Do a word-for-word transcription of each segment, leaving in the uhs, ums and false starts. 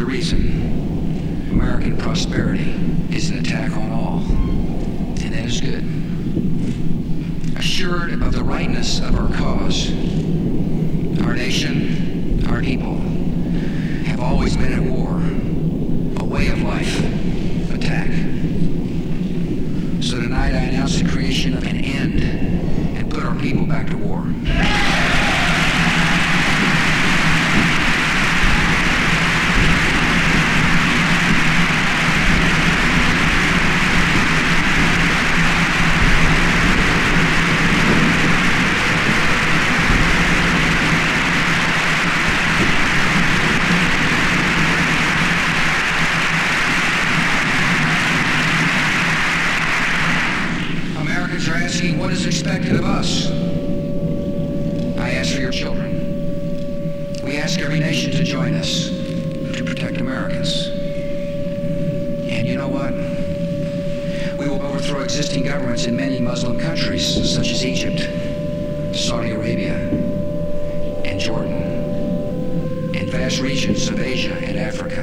a reason. American prosperity is an attack on all, and that is good. Assured of the rightness of our cause, our nation, our people, have always been at war, a way of life, attack. So tonight I announce the creation of an end and put our people back to war. Americans are asking what is expected of us. I ask for your children. We ask every nation to join us to protect Americans. And you know what? We will overthrow existing governments in many Muslim countries, such as Egypt, Saudi Arabia, and Jordan, and vast regions of Asia and Africa.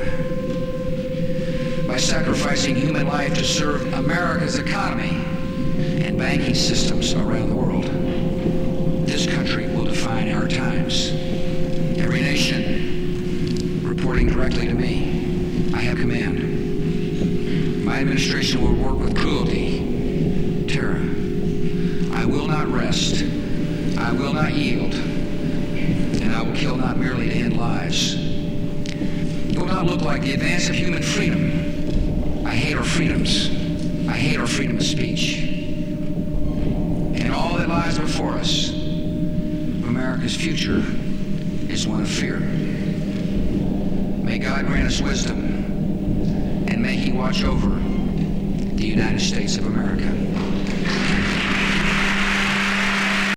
By sacrificing human life to serve America's economy and banking systems around the world, this country will define our times. Every nation reporting directly to me, I have command. My administration will work with cruelty, terror. I will not rest. I will not yield. And I will kill not merely to end lives. It will not look like the advance of human freedom. I hate our freedoms. I hate our freedom of speech. And all that lies before us, America's future, is one of fear. May God grant us wisdom, and may He watch over the United States of America.